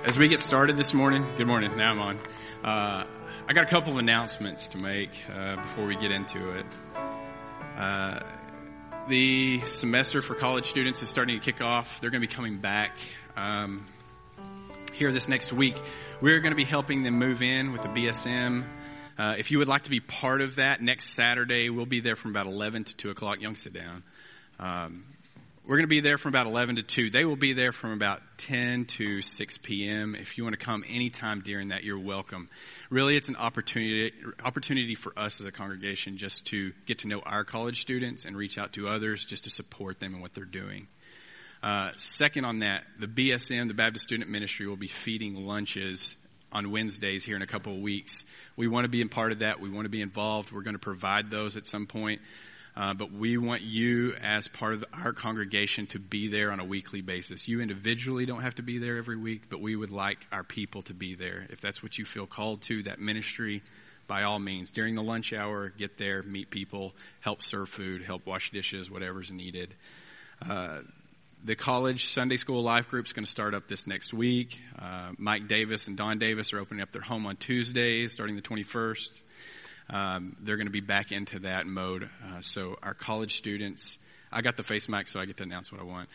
As we get started this morning, good morning, now I'm on. I got a couple of announcements to make before we get into it. The semester for college students is starting to kick off. They're going to be coming back here this next week. We're going to be helping them move in with the BSM. If you would like to be part of that, next Saturday we'll be there from about 11 to 2 o'clock. Young, sit down. We're going to be there from about 11 to 2. They will be there from about 10 to 6 p.m. If you want to come anytime during that, you're welcome. Really, it's an opportunity for us as a congregation just to get to know our college students and reach out to others just to support them in what they're doing. Second on that, the BSM, the Baptist Student Ministry, will be feeding lunches on Wednesdays here in a couple of weeks. We want to be a part of that. We want to be involved. We're going to provide those at some point. But we want you as part of our congregation to be there on a weekly basis. You individually don't have to be there every week, but we would like our people to be there. If that's what you feel called to, that ministry, by all means. During the lunch hour, get there, meet people, help serve food, help wash dishes, whatever's needed. The college Sunday School Life Group is going to start up this next week. Mike Davis and Don Davis are opening up their home on Tuesdays, starting the 21st. They're going to be back into that mode. So our college students, I got the face mic, so I get to announce what I want.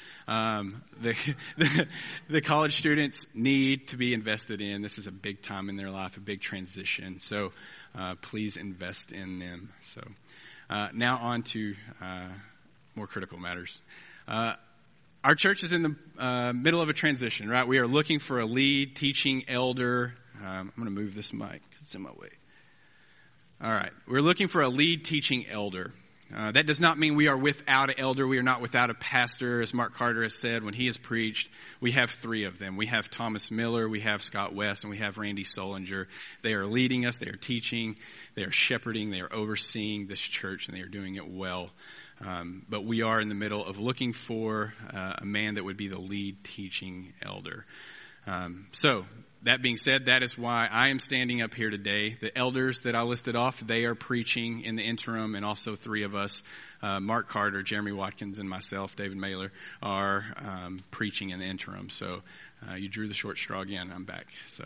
The college students need to be invested in. This is a big time in their life, a big transition. So please invest in them. So now on to more critical matters. Our church is in the middle of a transition, right? We are looking for a lead teaching elder. I'm going to move this mic because it's in my way. All right. We're looking for a lead teaching elder. That does not mean we are without an elder. We are not without a pastor. As Mark Carter has said when he has preached, we have three of them. We have Thomas Miller, we have Scott West, and we have Randy Solinger. They are leading us. They are teaching. They are shepherding. They are overseeing this church, and they are doing it well. But we are in the middle of looking for a man that would be the lead teaching elder. So that being said, that is why I am standing up here today. The elders that I listed off, they are preaching in the interim, and also three of us, Mark Carter, Jeremy Watkins, and myself, David Mailer, are preaching in the interim. So you drew the short straw again. I'm back. So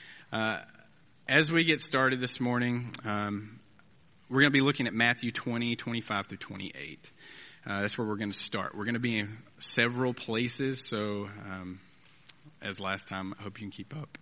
as we get started this morning, we're going to be looking at Matthew 20, 25 through 28. That's where we're going to start. We're going to be in several places, so as last time, I hope you can keep up.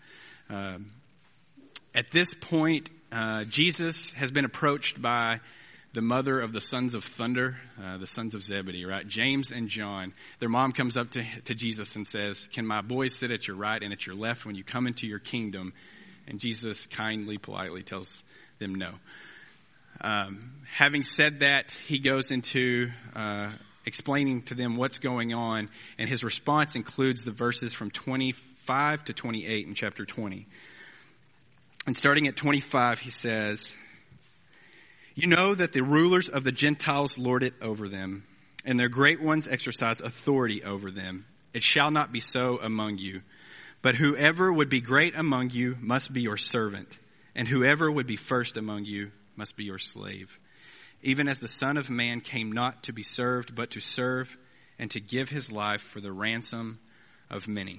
At this point, Jesus has been approached by the mother of the sons of thunder, the sons of Zebedee, right? James and John. Their mom comes up to Jesus and says, "Can my boys sit at your right and at your left when you come into your kingdom?" And Jesus kindly, politely tells them no. Having said that, he goes into explaining to them what's going on, and his response includes the verses from 25 to 28 in chapter 20. And starting at 25, he says, "You know that the rulers of the Gentiles lord it over them, and their great ones exercise authority over them. It shall not be so among you. But whoever would be great among you must be your servant, and whoever would be first among you must be your slave. Even as the Son of Man came not to be served, but to serve and to give his life for the ransom of many."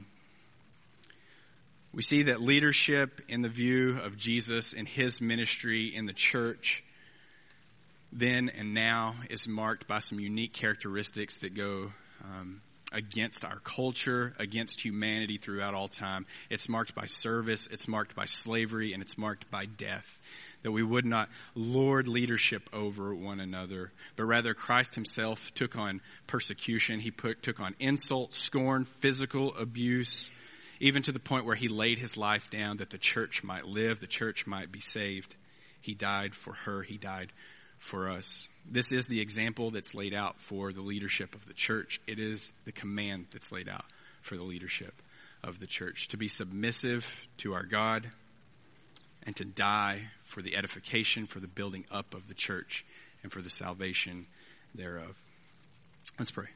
We see that leadership in the view of Jesus and his ministry in the church then and now is marked by some unique characteristics that go against our culture, against humanity throughout all time. It's marked by service, it's marked by slavery, and it's marked by death. That we would not lord leadership over one another, but rather Christ himself took on persecution. He took on insult, scorn, physical abuse, even to the point where he laid his life down that the church might live, the church might be saved. He died for her. He died for us. This is the example that's laid out for the leadership of the church. It is the command that's laid out for the leadership of the church, to be submissive to our God and to die for the edification, for the building up of the church, and for the salvation thereof. Let's pray.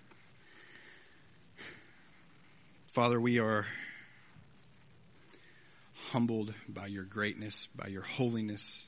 Father, we are humbled by your greatness, by your holiness,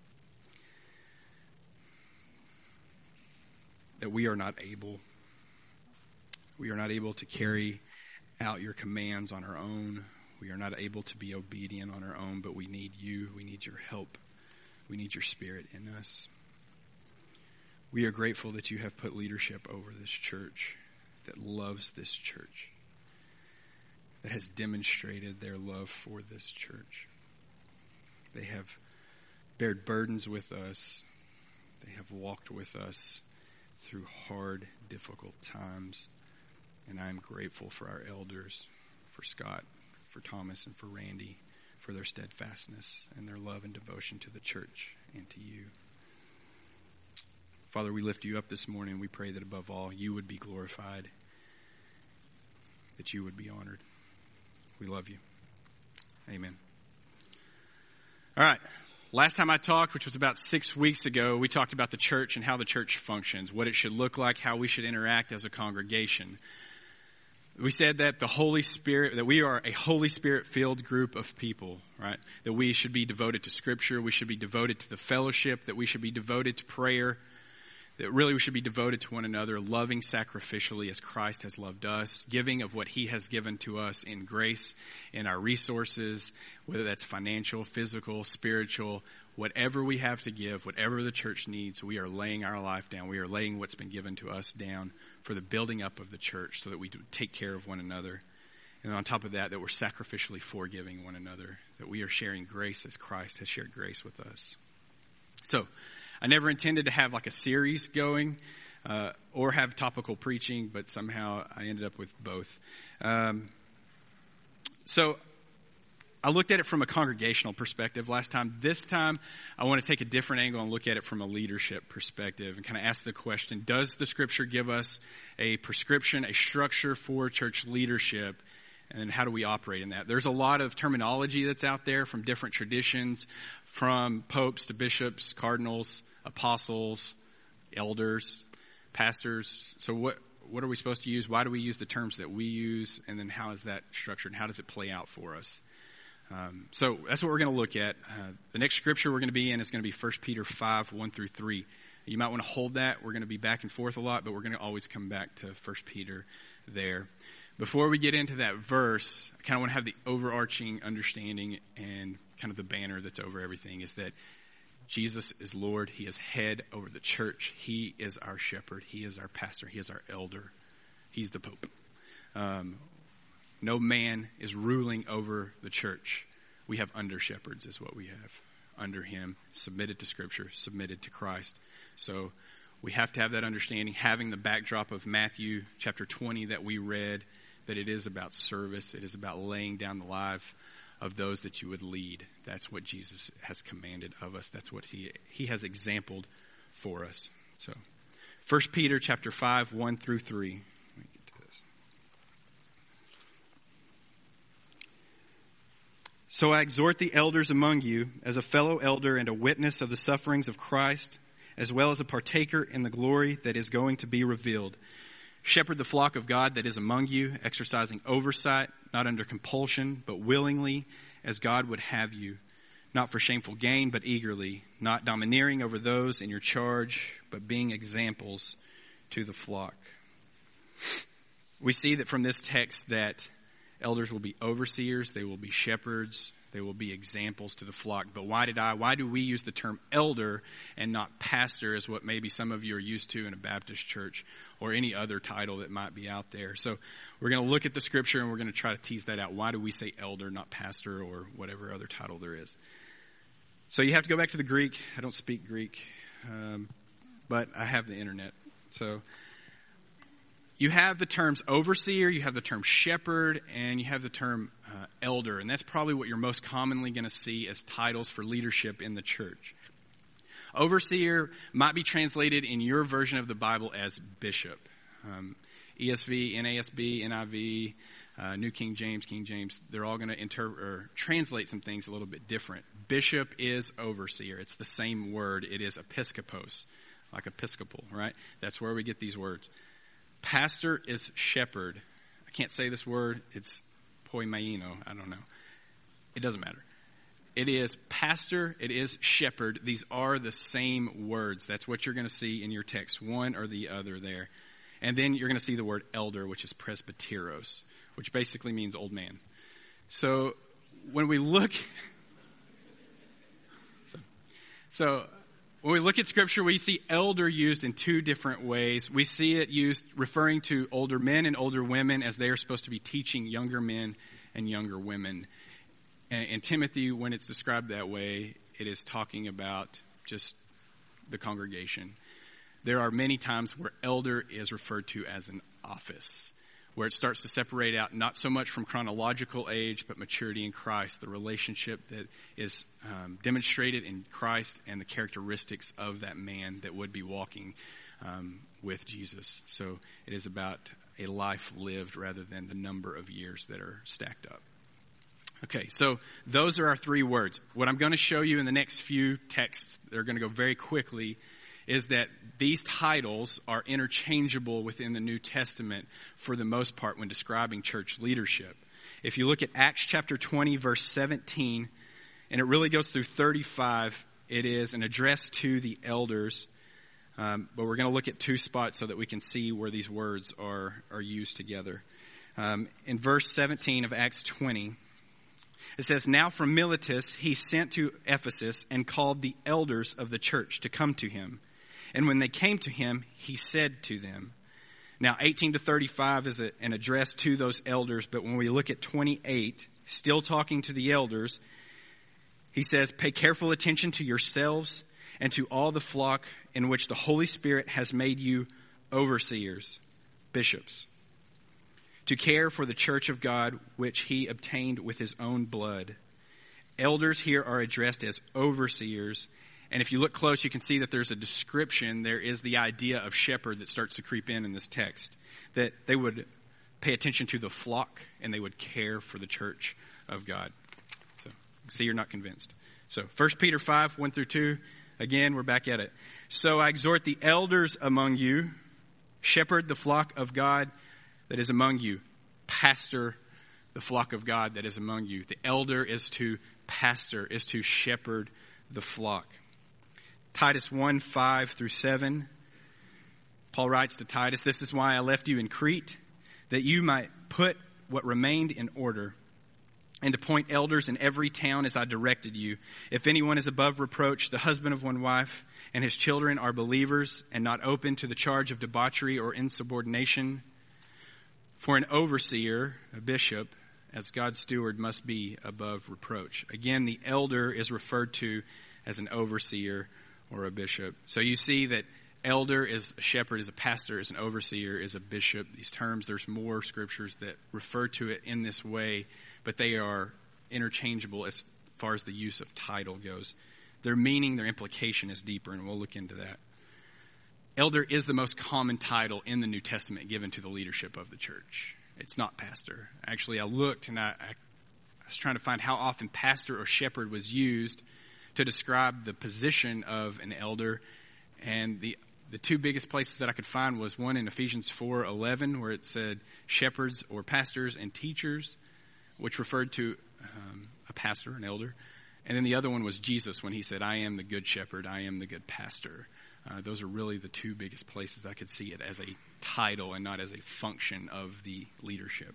that we are not able to carry out your commands on our own. We are not able to be obedient on our own, but we need you. We need your help. We need your Spirit in us. We are grateful that you have put leadership over this church, that loves this church, that has demonstrated their love for this church. They have bared burdens with us. They have walked with us through hard, difficult times. And I am grateful for our elders, for Scott, for Thomas, and for Randy, for their steadfastness and their love and devotion to the church and to you. Father, we lift you up this morning. We pray that above all, you would be glorified, that you would be honored. We love you. Amen. All right. Last time I talked, which was about 6 weeks ago, we talked about the church and how the church functions, what it should look like, how we should interact as a congregation. We said that the Holy Spirit, that we are a Holy Spirit-filled group of people, right? That we should be devoted to Scripture, we should be devoted to the fellowship, that we should be devoted to prayer, that really we should be devoted to one another, loving sacrificially as Christ has loved us, giving of what he has given to us in grace, in our resources, whether that's financial, physical, spiritual, whatever we have to give, whatever the church needs, we are laying our life down. We are laying what's been given to us down for the building up of the church so that we do take care of one another. And on top of that, that we're sacrificially forgiving one another, that we are sharing grace as Christ has shared grace with us. So, I never intended to have like a series going or have topical preaching, but somehow I ended up with both. So I looked at it from a congregational perspective last time. This time I want to take a different angle and look at it from a leadership perspective and kind of ask the question, does the Scripture give us a prescription, a structure for church leadership? And how do we operate in that? There's a lot of terminology that's out there from different traditions, from popes to bishops, cardinals, apostles, elders, pastors. So what are we supposed to use? Why do we use the terms that we use? And then how is that structured? How does it play out for us? So that's what we're going to look at. The next scripture we're going to be in is going to be 1 Peter 5, 1 through 3. You might want to hold that. We're going to be back and forth a lot, but we're going to always come back to 1 Peter there. Before we get into that verse, I kind of want to have the overarching understanding and kind of the banner that's over everything is that Jesus is Lord. He is head over the church. He is our shepherd. He is our pastor. He is our elder. He's the Pope. No man is ruling over the church. We have under shepherds is what we have. Under him, submitted to Scripture, submitted to Christ. So we have to have that understanding, having the backdrop of Matthew chapter 20 that we read, that it is about service. It is about laying down the life of those that you would lead. That's what Jesus has commanded of us. That's what he has exampled for us. So 1 Peter chapter 5, 1 through 3. Let me get to this. So I exhort the elders among you as a fellow elder and a witness of the sufferings of Christ, as well as a partaker in the glory that is going to be revealed. Shepherd the flock of God that is among you, exercising oversight, not under compulsion, but willingly, as God would have you, not for shameful gain, but eagerly, not domineering over those in your charge, but being examples to the flock. We see that from this text that elders will be overseers, they will be shepherds, they will be examples to the flock. But why do we use the term elder and not pastor as what maybe some of you are used to in a Baptist church or any other title that might be out there? So we're going to look at the scripture and we're going to try to tease that out. Why do we say elder, not pastor, or whatever other title there is? So you have to go back to the Greek. I don't speak Greek, but I have the internet. So you have the terms overseer, you have the term shepherd, and you have the term elder. And that's probably what you're most commonly going to see as titles for leadership in the church. Overseer might be translated in your version of the Bible as bishop. ESV, NASB, NIV, New King James, they're all going to translate some things a little bit different. Bishop is overseer. It's the same word. It is episkopos, like episcopal, right? That's where we get these words. Pastor is shepherd. I can't say this word. It's poimaino. I don't know. It doesn't matter. It is pastor. It is shepherd. These are the same words. That's what you're going to see in your text, one or the other there. And then you're going to see the word elder, which is presbyteros, which basically means old man. So when we look, when we look at Scripture, we see elder used in two different ways. We see it used referring to older men and older women as they are supposed to be teaching younger men and younger women. And Timothy, when it's described that way, it is talking about just the congregation. There are many times where elder is referred to as an office, where it starts to separate out not so much from chronological age, but maturity in Christ, the relationship that is demonstrated in Christ and the characteristics of that man that would be walking with Jesus. So it is about a life lived rather than the number of years that are stacked up. Okay, so those are our three words. What I'm going to show you in the next few texts, they're going to go very quickly, is that these titles are interchangeable within the New Testament for the most part when describing church leadership. If you look at Acts chapter 20, verse 17, and it really goes through 35, it is an address to the elders. But we're going to look at two spots so that we can see where these words are used together. In verse 17 of Acts 20, it says, "Now from Miletus he sent to Ephesus and called the elders of the church to come to him. And when they came to him, he said to them." Now 18 to 35 is an address to those elders, but when we look at 28, still talking to the elders, he says, "Pay careful attention to yourselves and to all the flock in which the Holy Spirit has made you overseers," bishops, "to care for the church of God, which he obtained with his own blood." Elders here are addressed as overseers. And if you look close, you can see that there's a description. There is the idea of shepherd that starts to creep in this text. That they would pay attention to the flock and they would care for the church of God. So, see, you're not convinced. So, 1 Peter 5, 1 through 2. Again, we're back at it. "So I exhort the elders among you, shepherd the flock of God that is among you, pastor the flock of God that is among you." The elder is to pastor, is to shepherd the flock. Titus 1, 5 through 7. Paul writes to Titus, "This is why I left you in Crete, that you might put what remained in order, and appoint elders in every town as I directed you. If anyone is above reproach, the husband of one wife, and his children are believers and not open to the charge of debauchery or insubordination. For an overseer, a bishop, as God's steward, must be above reproach." Again, the elder is referred to as an overseer or a bishop. So you see that elder is a shepherd, is a pastor, is an overseer, is a bishop. These terms, there's more scriptures that refer to it in this way, but they are interchangeable as far as the use of title goes. Their meaning, their implication is deeper, and we'll look into that. Elder is the most common title in the New Testament given to the leadership of the church. It's not pastor. Actually, I looked and I was trying to find how often pastor or shepherd was used to describe the position of an elder. And the two biggest places that I could find was one in Ephesians 4:11, where it said shepherds or pastors and teachers, which referred to a pastor, an elder. And then the other one was Jesus when he said, "I am the good shepherd, I am the good pastor." Those are really the two biggest places I could see it as a title and not as a function of the leadership.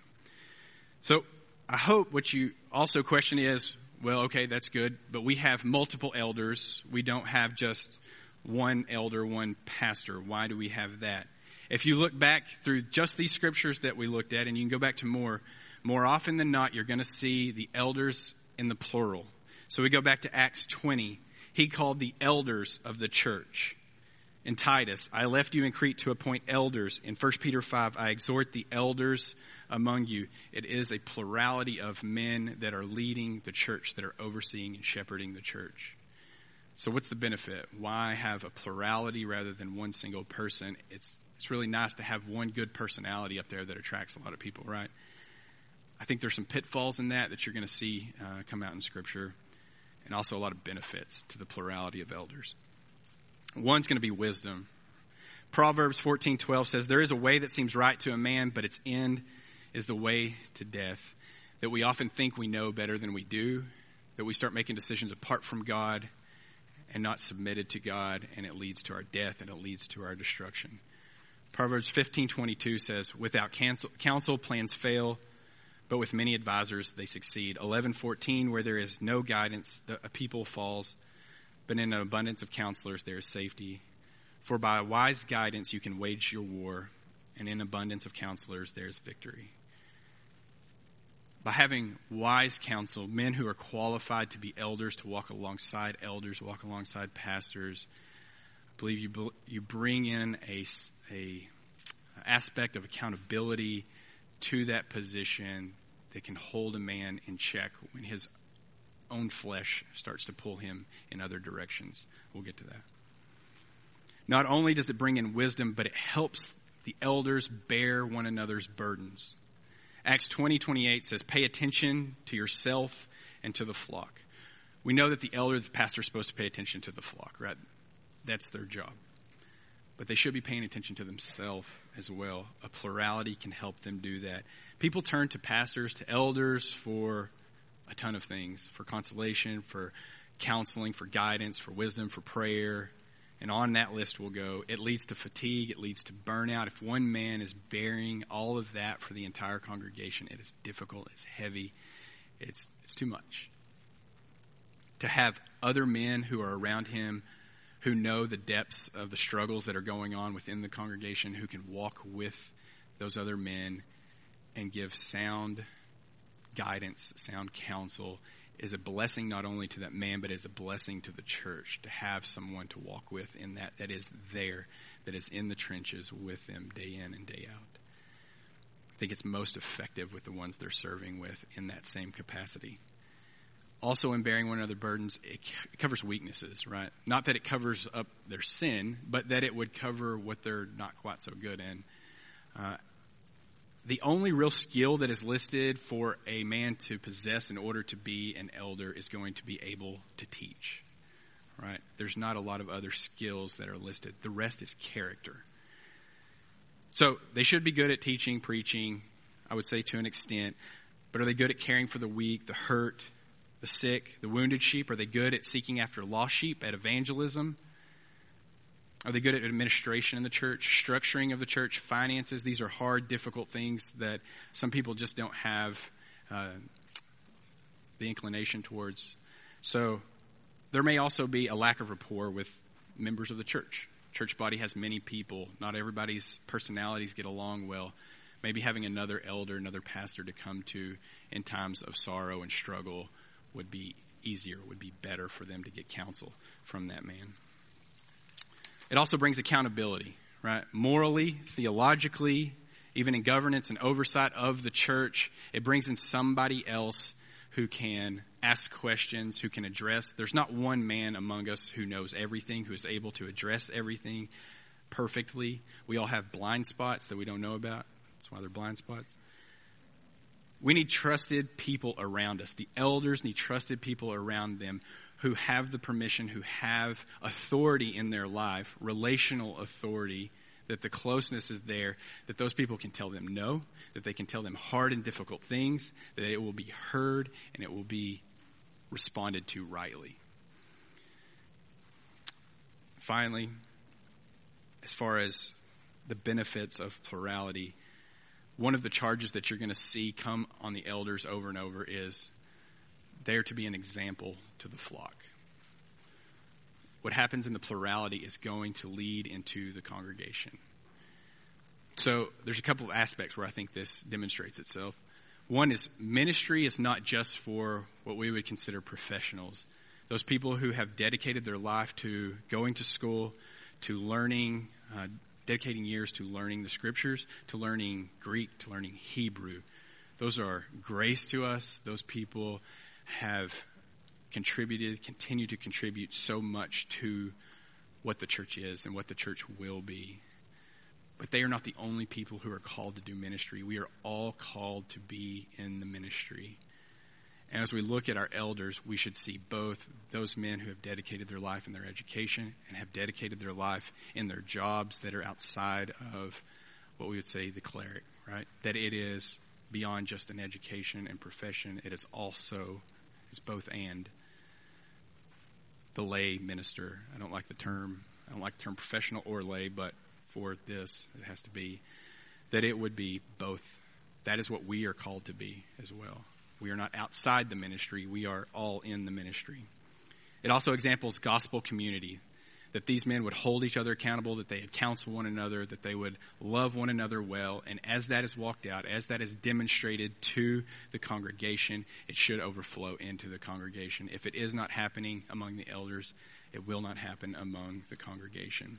So I hope what you also question is, well, okay, that's good, but we have multiple elders. We don't have just one elder, one pastor. Why do we have that? If you look back through just these scriptures that we looked at, and you can go back to more often than not, you're going to see the elders in the plural. So we go back to Acts 20. He called the elders of the church. In Titus, "I left you in Crete to appoint elders." In 1 Peter 5, "I exhort the elders among you." It is a plurality of men that are leading the church, that are overseeing and shepherding the church. So what's the benefit? Why have a plurality rather than one single person? It's really nice to have one good personality up there that attracts a lot of people, right? I think there's some pitfalls in that you're going to see come out in Scripture, and also a lot of benefits to the plurality of elders. One's going to be wisdom. Proverbs 14:12 says, "There is a way that seems right to a man, but its end is the way to death." That we often think we know better than we do, that we start making decisions apart from God and not submitted to God, and it leads to our death and it leads to our destruction. Proverbs 15:22 says, "Without counsel plans fail, but with many advisors they succeed. 11:14, where there is no guidance, a people falls, but in an abundance of counselors there is safety. For by wise guidance you can wage your war, and in abundance of counselors there is victory. By having wise counsel, men who are qualified to be elders, to walk alongside elders, walk alongside pastors, I believe you bring in a aspect of accountability to that position that can hold a man in check when his own flesh starts to pull him in other directions. We'll get to that. Not only does it bring in wisdom, but it helps the elders bear one another's burdens. Acts 20:28 says, pay attention to yourself and to the flock. We know that the elder, the pastor, is supposed to pay attention to the flock, right? That's their job. But they should be paying attention to themselves as well. A plurality can help them do that. People turn to pastors, to elders for a ton of things, for consolation, for counseling, for guidance, for wisdom, for prayer. And on that list we'll go. It leads to fatigue. It leads to burnout. If one man is bearing all of that for the entire congregation, it is difficult. It's heavy. It's too much. To have other men who are around him who know the depths of the struggles that are going on within the congregation, who can walk with those other men and give sound guidance, sound counsel, is a blessing not only to that man, but is a blessing to the church to have someone to walk with in that is there, that is in the trenches with them day in and day out. I think it's most effective with the ones they're serving with in that same capacity. Also, in bearing one another's burdens, it covers weaknesses, right? Not that it covers up their sin, but that it would cover what they're not quite so good in. The only real skill that is listed for a man to possess in order to be an elder is going to be able to teach, right? There's not a lot of other skills that are listed. The rest is character. So they should be good at teaching, preaching, I would say to an extent, but are they good at caring for the weak, the hurt, the sick, the wounded sheep? Are they good at seeking after lost sheep, at evangelism? Are they good at administration in the church, structuring of the church, finances? These are hard, difficult things that some people just don't have the inclination towards. So there may also be a lack of rapport with members of the church. Church body has many people. Not everybody's personalities get along well. Maybe having another elder, another pastor to come to in times of sorrow and struggle would be easier, would be better for them to get counsel from that man. It also brings accountability, right? Morally, theologically, even in governance and oversight of the church, it brings in somebody else who can ask questions, who can address. There's not one man among us who knows everything, who is able to address everything perfectly. We all have blind spots that we don't know about. That's why they're blind spots. We need trusted people around us. The elders need trusted people around them who have the permission, who have authority in their life, relational authority, that the closeness is there, that those people can tell them no, that they can tell them hard and difficult things, that it will be heard and it will be responded to rightly. Finally, as far as the benefits of plurality, one of the charges that you're going to see come on the elders over and over is they're to be an example to the flock. What happens in the plurality is going to lead into the congregation. So there's a couple of aspects where I think this demonstrates itself. One is ministry is not just for what we would consider professionals. Those people who have dedicated their life to going to school, to learning, dedicating years to learning the scriptures, to learning Greek, to learning Hebrew. Those are grace to us. Those people have contributed, continue to contribute so much to what the church is and what the church will be. But they are not the only people who are called to do ministry. We are all called to be in the ministry. And as we look at our elders, we should see both those men who have dedicated their life in their education and have dedicated their life in their jobs that are outside of what we would say the cleric, right? That it is beyond just an education and profession. It is also, it's both and. The lay minister. I don't like the term professional or lay, but for this, it has to be that it would be both that is what we are called to be as well. We are not outside the ministry. We are all in the ministry. It also examples gospel community, that these men would hold each other accountable, that they would counsel one another, that they would love one another well. And as that is walked out, as that is demonstrated to the congregation, it should overflow into the congregation. If it is not happening among the elders, it will not happen among the congregation.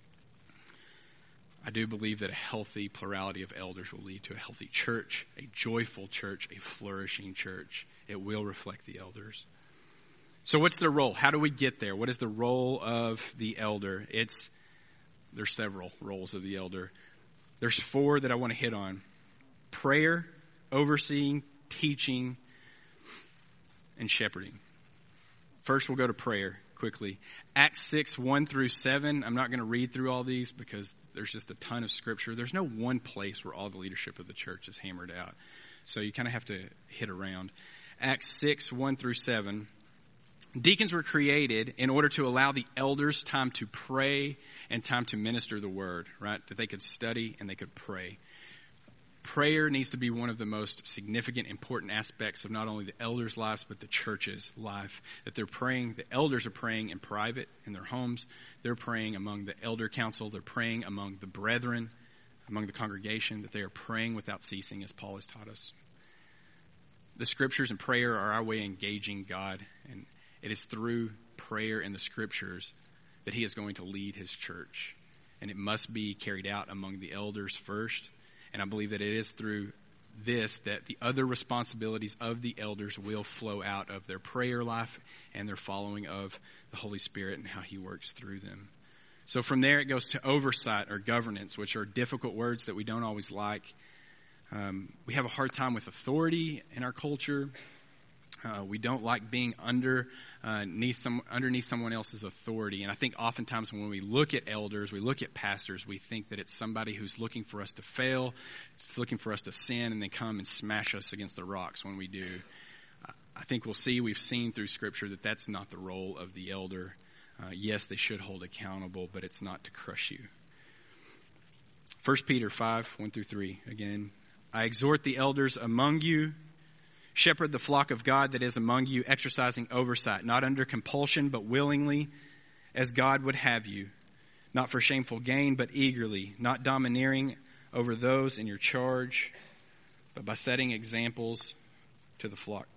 I do believe that a healthy plurality of elders will lead to a healthy church, a joyful church, a flourishing church. It will reflect the elders. So what's their role? How do we get there? What is the role of the elder? There's several roles of the elder. There's 4 that I want to hit on: prayer, overseeing, teaching, and shepherding. First, we'll go to prayer quickly. Acts 6, 1 through 7. I'm not going to read through all these because there's just a ton of scripture. There's no one place where all the leadership of the church is hammered out. So you kind of have to hit around. Acts 6, 1 through 7. Deacons were created in order to allow the elders time to pray and time to minister the word, right? That they could study and they could pray. Prayer needs to be one of the most significant, important aspects of not only the elders' lives, but the church's life. That they're praying, the elders are praying in private, in their homes. They're praying among the elder council. They're praying among the brethren, among the congregation, that they are praying without ceasing, as Paul has taught us. The scriptures and prayer are our way of engaging God, and it is through prayer and the scriptures that he is going to lead his church. And it must be carried out among the elders first. And I believe that it is through this that the other responsibilities of the elders will flow out of their prayer life and their following of the Holy Spirit and how he works through them. So from there it goes to oversight or governance, which are difficult words that we don't always like. We have a hard time with authority in our culture. We don't like being underneath someone else's authority. And I think oftentimes when we look at elders, we look at pastors, we think that it's somebody who's looking for us to fail, looking for us to sin, and then come and smash us against the rocks when we do. I think we've seen through Scripture that that's not the role of the elder. Yes, they should hold accountable, but it's not to crush you. 1 Peter 5, 1 through 3. Again, I exhort the elders among you, shepherd the flock of God that is among you, exercising oversight, not under compulsion, but willingly, as God would have you, not for shameful gain, but eagerly, not domineering over those in your charge, but by setting examples to the flock.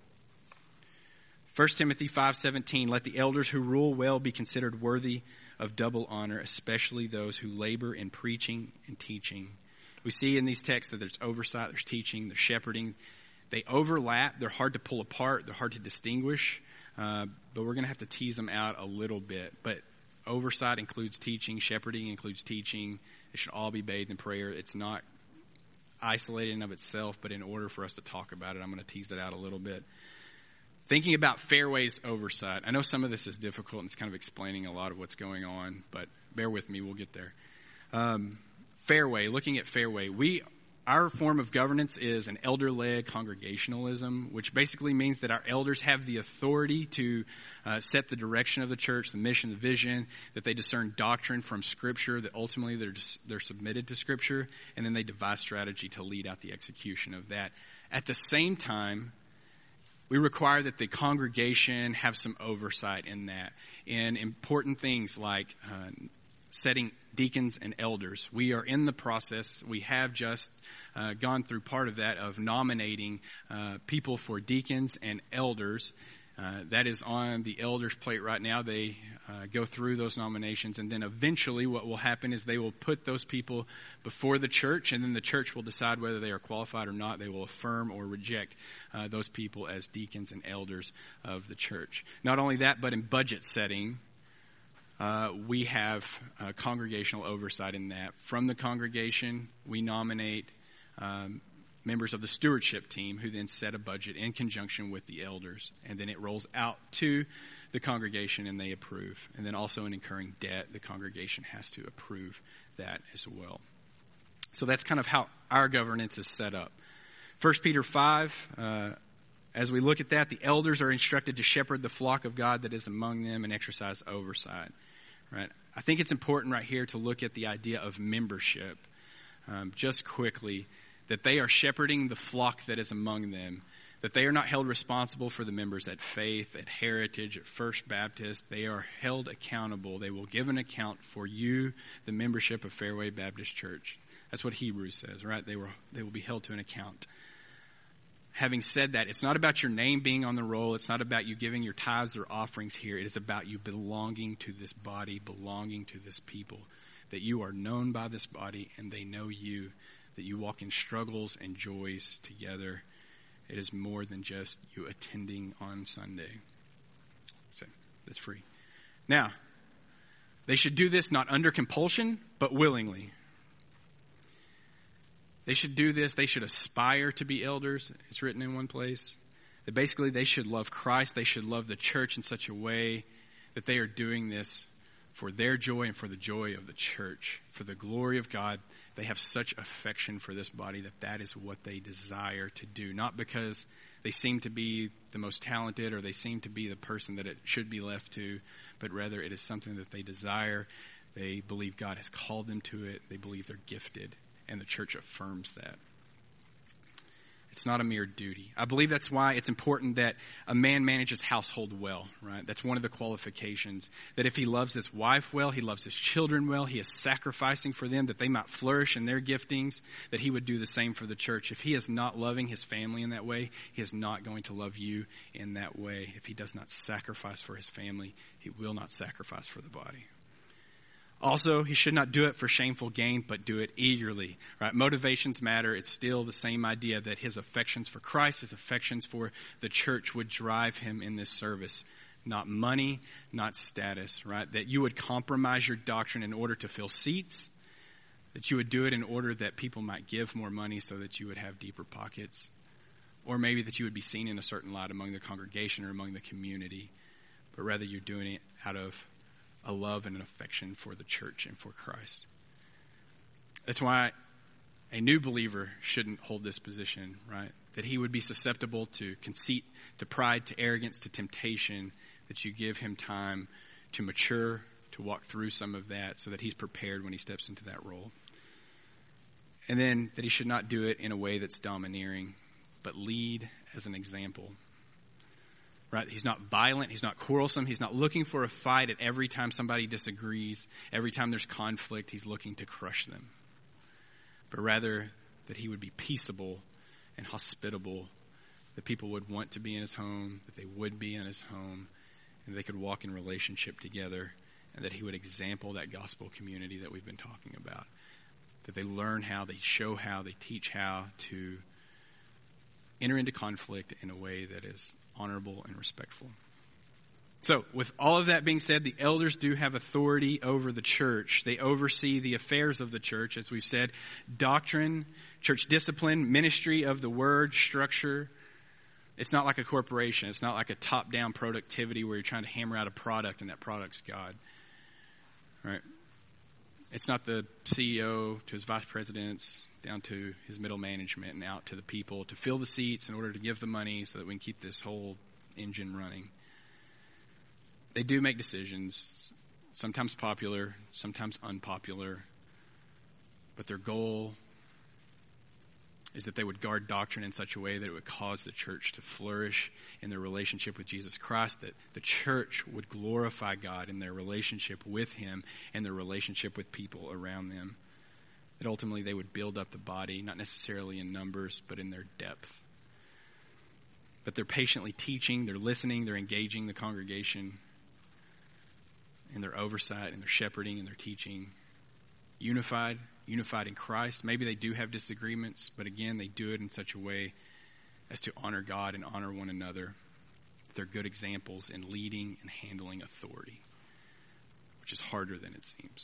1 Timothy 5:17, let the elders who rule well be considered worthy of double honor, especially those who labor in preaching and teaching. We see in these texts that there's oversight, there's teaching, there's shepherding. They overlap. They're hard to pull apart. They're hard to distinguish. But we're going to have to tease them out a little bit. But oversight includes teaching. Shepherding includes teaching. It should all be bathed in prayer. It's not isolated in of itself, but in order for us to talk about it, I'm going to tease that out a little bit. Thinking about Fairway's oversight. I know some of this is difficult and it's kind of explaining a lot of what's going on, but bear with me. We'll get there. Fairway, looking at Fairway, our form of governance is an elder-led congregationalism, which basically means that our elders have the authority to set the direction of the church, the mission, the vision, that they discern doctrine from Scripture, that ultimately they're submitted to Scripture, and then they devise strategy to lead out the execution of that. At the same time, we require that the congregation have some oversight in that, in important things like setting deacons and elders. We are in the process. We have just gone through part of that of nominating people for deacons and elders. That is on the elders' plate right now. They go through those nominations, and then eventually what will happen is they will put those people before the church, and then the church will decide whether they are qualified or not. They will affirm or reject those people as deacons and elders of the church. Not only that, but in budget setting, we have congregational oversight in that. From the congregation, we nominate members of the stewardship team who then set a budget in conjunction with the elders. And then it rolls out to the congregation and they approve. And then also in incurring debt, the congregation has to approve that as well. So that's kind of how our governance is set up. 1 Peter 5, as we look at that, the elders are instructed to shepherd the flock of God that is among them and exercise oversight. Right? I think it's important right here to look at the idea of membership. Just quickly, that they are shepherding the flock that is among them, that they are not held responsible for the members at Faith, at Heritage, at First Baptist. They are held accountable. They will give an account for you, the membership of Fairway Baptist Church. That's what Hebrews says, right? They will be held to an account. Having said that, it's not about your name being on the roll. It's not about you giving your tithes or offerings here. It is about you belonging to this body, belonging to this people, that you are known by this body and they know you, that you walk in struggles and joys together. It is more than just you attending on Sunday. So that's free. Now, they should do this not under compulsion, but willingly. They should do this. They should aspire to be elders. It's written in one place. That basically they should love Christ. They should love the church in such a way that they are doing this for their joy and for the joy of the church, for the glory of God. They have such affection for this body that is what they desire to do. Not because they seem to be the most talented or they seem to be the person that it should be left to, but rather it is something that they desire. They believe God has called them to it. They believe they're gifted, and the church affirms that. It's not a mere duty. I believe that's why it's important that a man manage his household well, right? That's one of the qualifications. That if he loves his wife well, he loves his children well, he is sacrificing for them that they might flourish in their giftings, that he would do the same for the church. If he is not loving his family in that way, he is not going to love you in that way. If he does not sacrifice for his family, he will not sacrifice for the body. Also, he should not do it for shameful gain, but do it eagerly, right? Motivations matter. It's still the same idea that his affections for Christ, his affections for the church would drive him in this service. Not money, not status, right? That you would compromise your doctrine in order to fill seats, that you would do it in order that people might give more money so that you would have deeper pockets, or maybe that you would be seen in a certain light among the congregation or among the community, but rather you're doing it out of a love and an affection for the church and for Christ. That's why a new believer shouldn't hold this position, right? That he would be susceptible to conceit, to pride, to arrogance, to temptation, that you give him time to mature, to walk through some of that so that he's prepared when he steps into that role. And then that he should not do it in a way that's domineering, but lead as an example. Right? He's not violent. He's not quarrelsome. He's not looking for a fight at every time somebody disagrees. Every time there's conflict, he's looking to crush them. But rather that he would be peaceable and hospitable, that people would want to be in his home, that they would be in his home, and they could walk in relationship together, and that he would example that gospel community that we've been talking about. That they learn how, they show how, they teach how to enter into conflict in a way that is honorable and respectful. So, with all of that being said, the elders do have authority over the church. They oversee the affairs of the church, as we've said, doctrine, church discipline, ministry of the word, structure. It's not like a corporation. It's not like a top-down productivity where you're trying to hammer out a product and that product's God. Right? It's not the CEO to his vice presidents, down to his middle management and out to the people to fill the seats in order to give the money so that we can keep this whole engine running. They do make decisions, sometimes popular, sometimes unpopular, but their goal is that they would guard doctrine in such a way that it would cause the church to flourish in their relationship with Jesus Christ, that the church would glorify God in their relationship with him and their relationship with people around them. That ultimately they would build up the body, not necessarily in numbers, but in their depth. But they're patiently teaching, they're listening, they're engaging the congregation in their oversight, and their shepherding, and their teaching. Unified in Christ. Maybe they do have disagreements, but again, they do it in such a way as to honor God and honor one another. They're good examples in leading and handling authority, which is harder than it seems.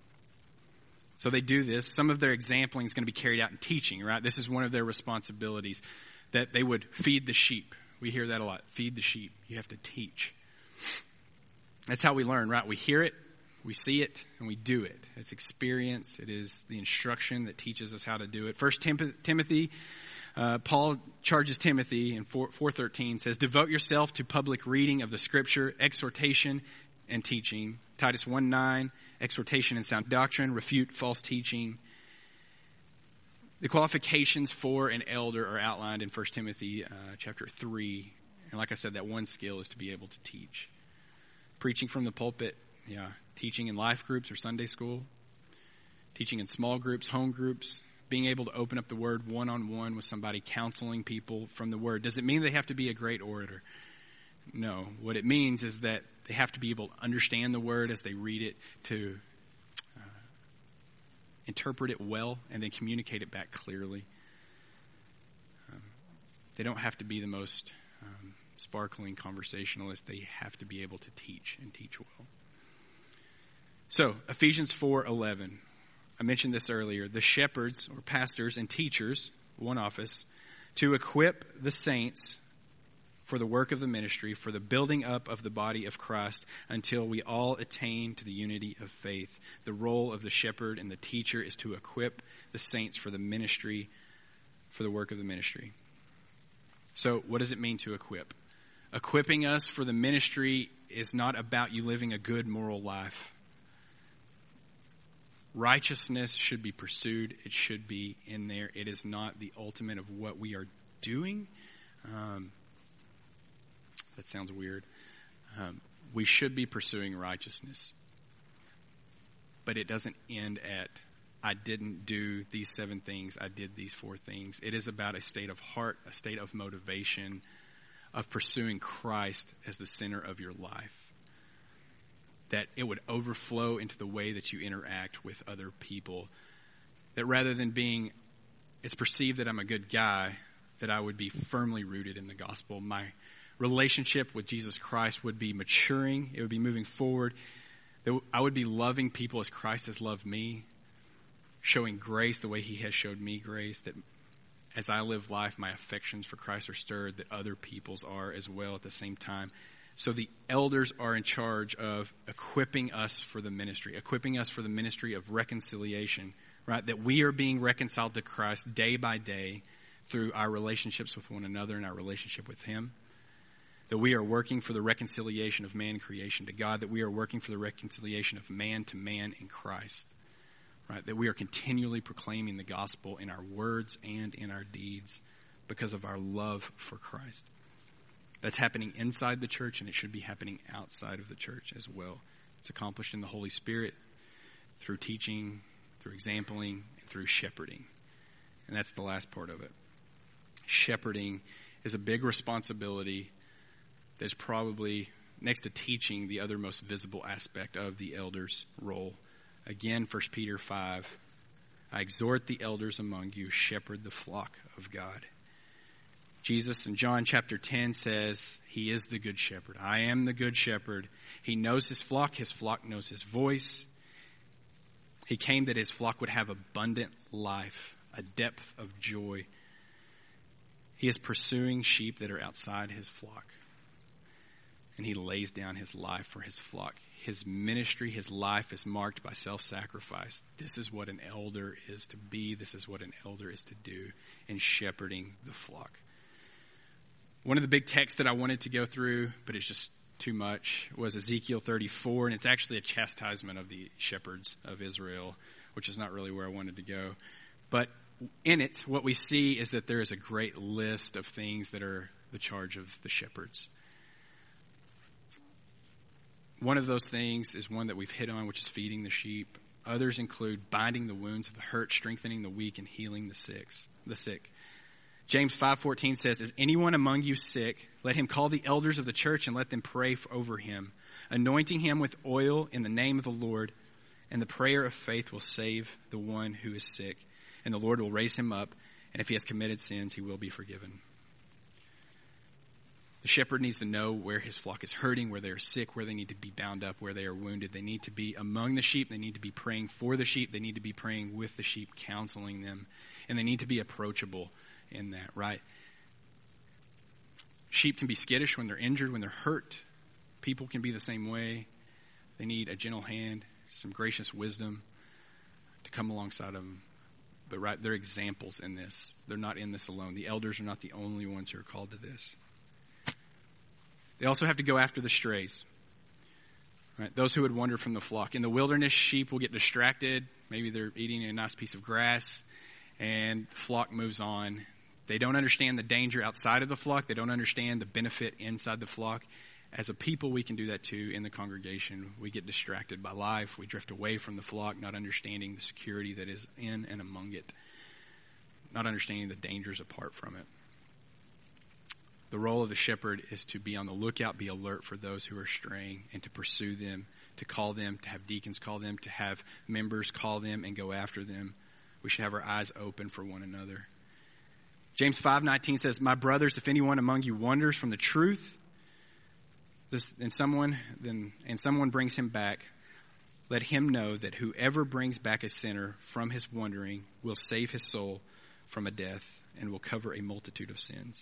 So they do this. Some of their exampling is going to be carried out in teaching, right? This is one of their responsibilities, that they would feed the sheep. We hear that a lot. Feed the sheep. You have to teach. That's how we learn, right? We hear it, we see it, and we do it. It's experience. It is the instruction that teaches us how to do it. First Timothy, Paul charges Timothy in 4:13, says, devote yourself to public reading of the scripture, exhortation, and teaching. Titus 1:9, exhortation and sound doctrine, refute false teaching. The qualifications for an elder are outlined in 1 Timothy chapter 3. And like I said, that one skill is to be able to teach. Preaching from the pulpit, teaching in life groups or Sunday school, teaching in small groups, home groups, being able to open up the Word one-on-one with somebody, counseling people from the Word. Does it mean they have to be a great orator? No. What it means is that they have to be able to understand the Word as they read it, to interpret it well, and then communicate it back clearly. They don't have to be the most sparkling conversationalist. They have to be able to teach and teach well. So, Ephesians 4:11. I mentioned this earlier. The shepherds or pastors and teachers, one office, to equip the saints for the work of the ministry, for the building up of the body of Christ, until we all attain to the unity of faith. The role of the shepherd and the teacher is to equip the saints for the ministry, for the work of the ministry. So what does it mean to equip? Equipping us for the ministry is not about you living a good moral life. Righteousness should be pursued. It should be in there. It is not the ultimate of what we are doing. That sounds weird. We should be pursuing righteousness. But it doesn't end at, I didn't do these 7 things, I did these 4 things. It is about a state of heart, a state of motivation, of pursuing Christ as the center of your life. That it would overflow into the way that you interact with other people. That rather than being, it's perceived that I'm a good guy, that I would be firmly rooted in the gospel. My relationship with Jesus Christ would be maturing. It would be moving forward. That I would be loving people as Christ has loved me. Showing grace the way he has showed me grace. That as I live life, my affections for Christ are stirred. That other people's are as well at the same time. So the elders are in charge of equipping us for the ministry. Equipping us for the ministry of reconciliation. Right? That we are being reconciled to Christ day by day through our relationships with one another and our relationship with him. That we are working for the reconciliation of man and creation to God. That we are working for the reconciliation of man to man in Christ. Right? That we are continually proclaiming the gospel in our words and in our deeds because of our love for Christ. That's happening inside the church, and it should be happening outside of the church as well. It's accomplished in the Holy Spirit through teaching, through exempling, and through shepherding. And that's the last part of it. Shepherding is a big responsibility that's probably, next to teaching, the other most visible aspect of the elder's role. Again, 1 Peter 5, I exhort the elders among you, shepherd the flock of God. Jesus in John chapter 10 says, he is the good shepherd. I am the good shepherd. He knows his flock knows his voice. He came that his flock would have abundant life, a depth of joy. He is pursuing sheep that are outside his flock. And he lays down his life for his flock. His ministry, his life is marked by self-sacrifice. This is what an elder is to be. This is what an elder is to do in shepherding the flock. One of the big texts that I wanted to go through, but it's just too much, was Ezekiel 34. And it's actually a chastisement of the shepherds of Israel, which is not really where I wanted to go. But in it, what we see is that there is a great list of things that are the charge of the shepherds. One of those things is one that we've hit on, which is feeding the sheep. Others include binding the wounds of the hurt, strengthening the weak, and healing the sick. James 5:14 says, is anyone among you sick? Let him call the elders of the church and let them pray over him, anointing him with oil in the name of the Lord. And the prayer of faith will save the one who is sick, and the Lord will raise him up. And if he has committed sins, he will be forgiven. The shepherd needs to know where his flock is hurting, where they are sick, where they need to be bound up, where they are wounded. They need to be among the sheep. They need to be praying for the sheep. They need to be praying with the sheep, counseling them. And they need to be approachable in that, right? Sheep can be skittish when they're injured, when they're hurt. People can be the same way. They need a gentle hand, some gracious wisdom to come alongside them. But right, they're examples in this. They're not in this alone. The elders are not the only ones who are called to this. They also have to go after the strays. Right? Those who would wander from the flock. In the wilderness, sheep will get distracted. Maybe they're eating a nice piece of grass, and the flock moves on. They don't understand the danger outside of the flock. They don't understand the benefit inside the flock. As a people, we can do that too in the congregation. We get distracted by life. We drift away from the flock, not understanding the security that is in and among it, not understanding the dangers apart from it. The role of the shepherd is to be on the lookout, be alert for those who are straying, and to pursue them, to call them, to have deacons call them, to have members call them and go after them. We should have our eyes open for one another. James 5:19 says, "My brothers, if anyone among you wanders from the truth, and someone brings him back, let him know that whoever brings back a sinner from his wandering will save his soul from a death and will cover a multitude of sins."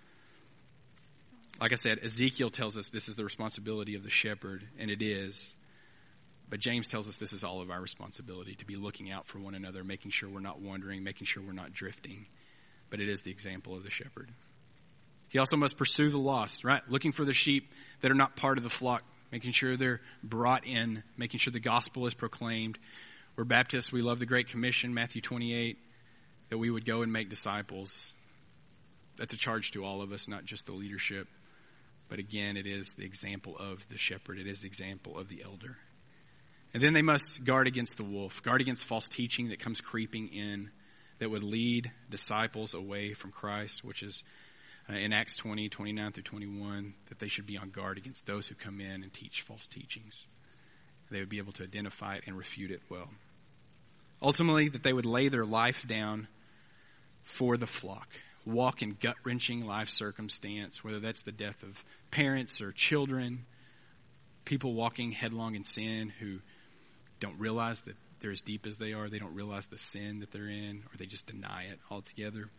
Like I said, Ezekiel tells us this is the responsibility of the shepherd, and it is. But James tells us this is all of our responsibility, to be looking out for one another, making sure we're not wandering, making sure we're not drifting. But it is the example of the shepherd. He also must pursue the lost, right? Looking for the sheep that are not part of the flock, making sure they're brought in, making sure the gospel is proclaimed. We're Baptists. We love the Great Commission, Matthew 28, that we would go and make disciples. That's a charge to all of us, not just the leadership. But again, it is the example of the shepherd. It is the example of the elder. And then they must guard against the wolf, guard against false teaching that comes creeping in that would lead disciples away from Christ, which is in Acts 20, 29 through 21, that they should be on guard against those who come in and teach false teachings. They would be able to identify it and refute it well. Ultimately, that they would lay their life down for the flock, walk in gut-wrenching life circumstance, whether that's the death of parents or children, people walking headlong in sin who don't realize that they're as deep as they are. They don't realize the sin that they're in, or they just deny it altogether.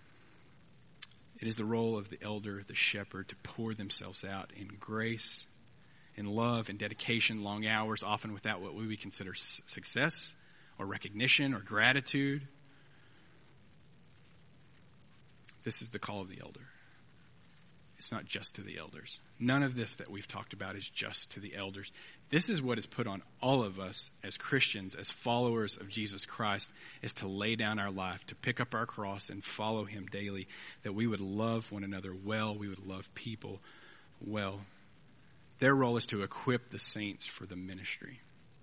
It is the role of the elder, the shepherd, to pour themselves out in grace, in love, and dedication, long hours, often without what we would consider success or recognition or gratitude. This is the call of the elder. It's not just to the elders. None of this that we've talked about is just to the elders. This is what is put on all of us as Christians, as followers of Jesus Christ, is to lay down our life, to pick up our cross and follow him daily, that we would love one another well, we would love people well. Their role is to equip the saints for the ministry.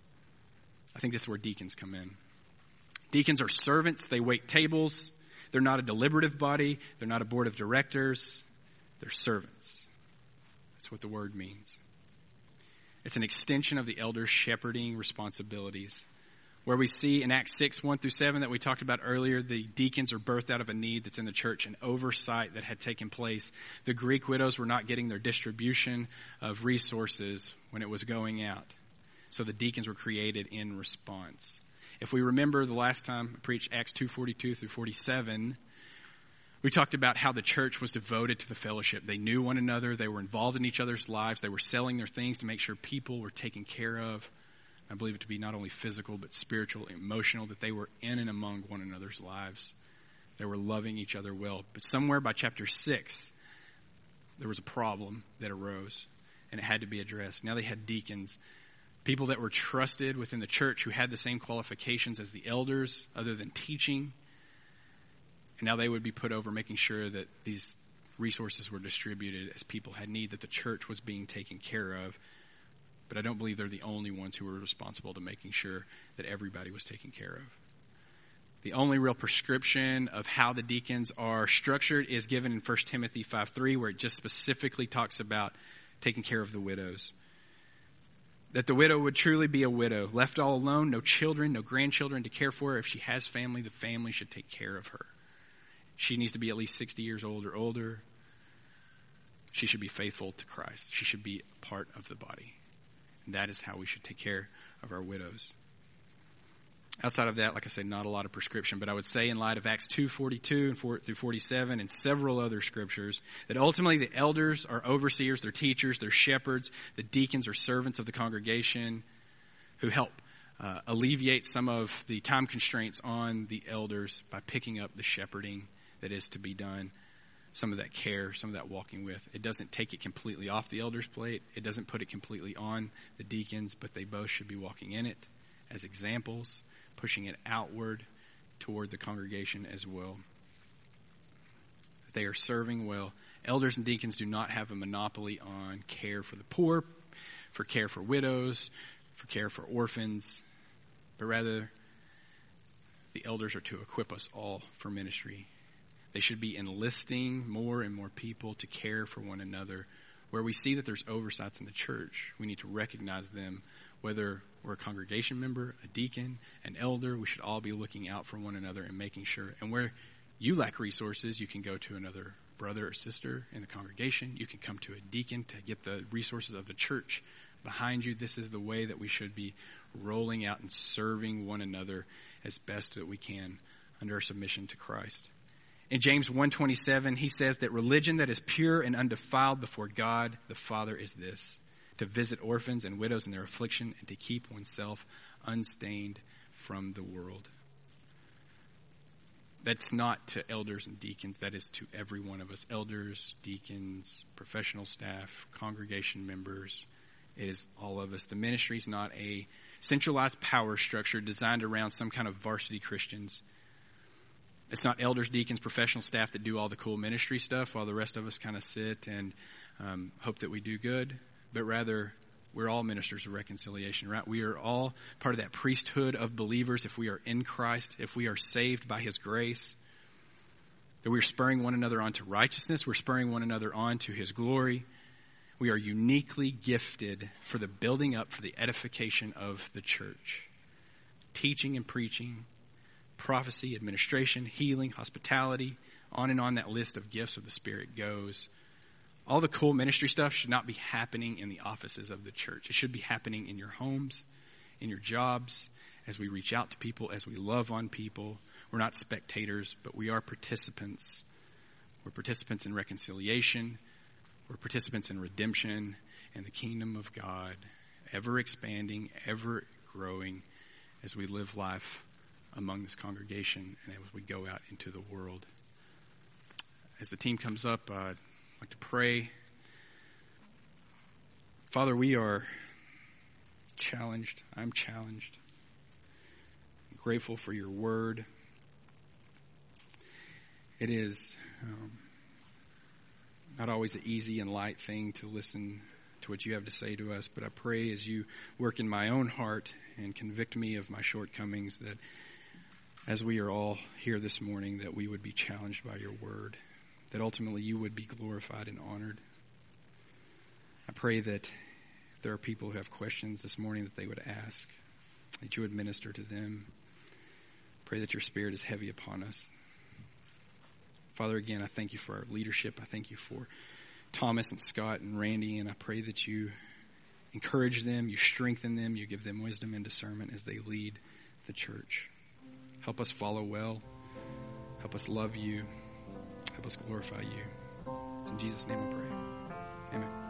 I think this is where deacons come in. Deacons are servants. They wait tables. They're not a deliberative body. They're not a board of directors. They're servants. That's what the word means. It's an extension of the elder's shepherding responsibilities. Where we see in Acts 6, 1 through 7 that we talked about earlier, the deacons are birthed out of a need that's in the church, an oversight that had taken place. The Greek widows were not getting their distribution of resources when it was going out. So the deacons were created in response. If we remember the last time I preached Acts 2:42 through 47, we talked about how the church was devoted to the fellowship. They knew one another. They were involved in each other's lives. They were selling their things to make sure people were taken care of. I believe it to be not only physical, but spiritual, emotional, that they were in and among one another's lives. They were loving each other well. But somewhere by chapter 6, there was a problem that arose, and it had to be addressed. Now they had deacons, people that were trusted within the church who had the same qualifications as the elders, other than teaching. And now they would be put over making sure that these resources were distributed as people had need, that the church was being taken care of. But I don't believe they're the only ones who were responsible to making sure that everybody was taken care of. The only real prescription of how the deacons are structured is given in 1 Timothy 5:3, where it just specifically talks about taking care of the widows. That the widow would truly be a widow, left all alone, no children, no grandchildren to care for her. If she has family, the family should take care of her. She needs to be at least 60 years old or older. She should be faithful to Christ. She should be part of the body. And that is how we should take care of our widows. Outside of that, like I said, not a lot of prescription. But I would say in light of Acts 2:42 and 4 through 47 and several other scriptures, that ultimately the elders are overseers, they're teachers, they're shepherds. The deacons are servants of the congregation who help alleviate some of the time constraints on the elders by picking up the shepherding that is to be done, some of that care, some of that walking with. It doesn't take it completely off the elder's plate. It doesn't put it completely on the deacons, but they both should be walking in it as examples, pushing it outward, toward the congregation as well. They are serving well. Elders and deacons do not have a monopoly on care for the poor, for care for widows, for care for orphans, but rather the elders are to equip us all for ministry. They should be enlisting more and more people to care for one another. Where we see that there's oversights in the church, we need to recognize them. Whether we're a congregation member, a deacon, an elder, we should all be looking out for one another and making sure. And where you lack resources, you can go to another brother or sister in the congregation. You can come to a deacon to get the resources of the church behind you. This is the way that we should be rolling out and serving one another as best that we can under our submission to Christ. In James 1:27, he says that religion that is pure and undefiled before God the Father is this: to visit orphans and widows in their affliction and to keep oneself unstained from the world. That's not to elders and deacons. That is to every one of us. Elders, deacons, professional staff, congregation members. It is all of us. The ministry is not a centralized power structure designed around some kind of varsity Christians. It's not elders, deacons, professional staff that do all the cool ministry stuff while the rest of us kind of sit and hope that we do good. But rather, we're all ministers of reconciliation, right? We are all part of that priesthood of believers if we are in Christ, if we are saved by his grace. That we're spurring one another on to righteousness. We're spurring one another on to his glory. We are uniquely gifted for the building up, for the edification of the church. Teaching and preaching, prophecy, administration, healing, hospitality, on and on that list of gifts of the Spirit goes. All the cool ministry stuff should not be happening in the offices of the church. It should be happening in your homes, in your jobs, as we reach out to people, as we love on people. We're not spectators, but we are participants. We're participants in reconciliation. We're participants in redemption and the kingdom of God, ever expanding, ever growing as we live life among this congregation and as we go out into the world. As the team comes up, I'd like to pray. Father, we are challenged. I'm challenged. I'm grateful for your word. It is not always an easy and light thing to listen to what you have to say to us, but I pray as you work in my own heart and convict me of my shortcomings, that as we are all here this morning, that we would be challenged by your word, that ultimately you would be glorified and honored. I pray that if there are people who have questions this morning, that they would ask, that you would minister to them. Pray that your Spirit is heavy upon us. Father, again, I thank you for our leadership. I thank you for Thomas and Scott and Randy, and I pray that you encourage them, you strengthen them, you give them wisdom and discernment as they lead the church. Help us follow well. Help us love you. Help us glorify you. It's in Jesus' name I pray. Amen.